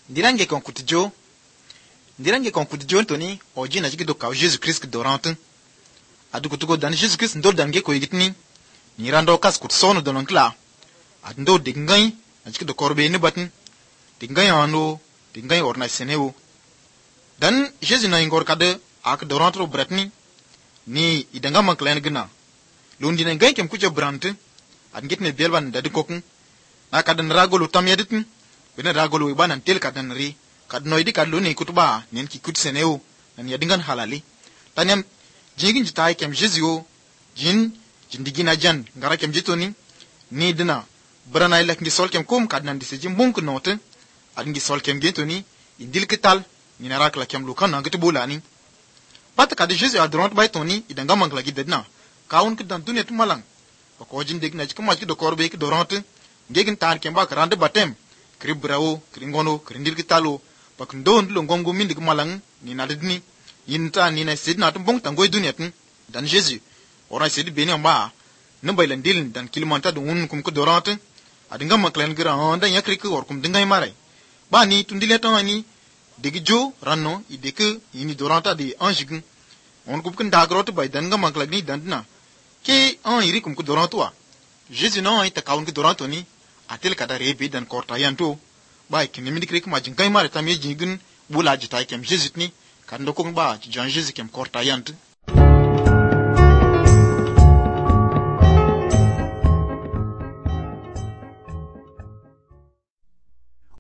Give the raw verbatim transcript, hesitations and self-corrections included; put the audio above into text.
ndirange kon kutjo ndirange kon kutjo toni oji na jigido ka Jesus Christ dorant adu kutugo dan Jesus Christ ndol dange ko yigitni ni rando kas kut sonu donon kla ad ndo dingai na jigido korbe ni batin dingai ando dingai orna senewo dan Jesus na ingor kade ak dorant ro bratni ni idanga maklen gna lundi na ngai kem kujo brant ad ngitne belban dadi kokun na kadan ragolu tam yeditin bena ragolu ibanan tel kadan ri kad noidi kad luni kutuba nen ki kut seneu nan yadingan halali tanyam jingin jitai kem jizio jin jindigina jan ngara kem jitoni ni dina brana ilak ngi sol kem kum kad nan disejim bunk note ad ngi sol kem gentoni indil kital ni narak la kem lukan na gitu bulani pat kad jizio adront bay toni idanga mangla gidedna kaun kidan dunya tumalang ko jin degna jikma ki do korbe ki doront ngegin tar kem ba karande batem kribrao kringono krindil kitalo pak ndon lo ngongo mindi malang ni nadini yinta ni na sidna tum bong tangoy dunyatin dan Jesus ora sid beni amba nambay landil dan kilmanta dun kum ko dorante adinga maklen gira dan yakri ko or kum dingay maray ba ni tundile tan ni digi jo ranno ideke yini doranta di anjigin on kum kan dagrot bay dan nga maklagni dandna ke an iri kum ko dorantoa Jesus no ita kaun ko dorantoni atel kada rebe dan korta yanto ba kini mi dikrik ma jingai mare tam ye jingin bula jitai kem Jesus ni kan do ko ba jan Jesus kem korta yanto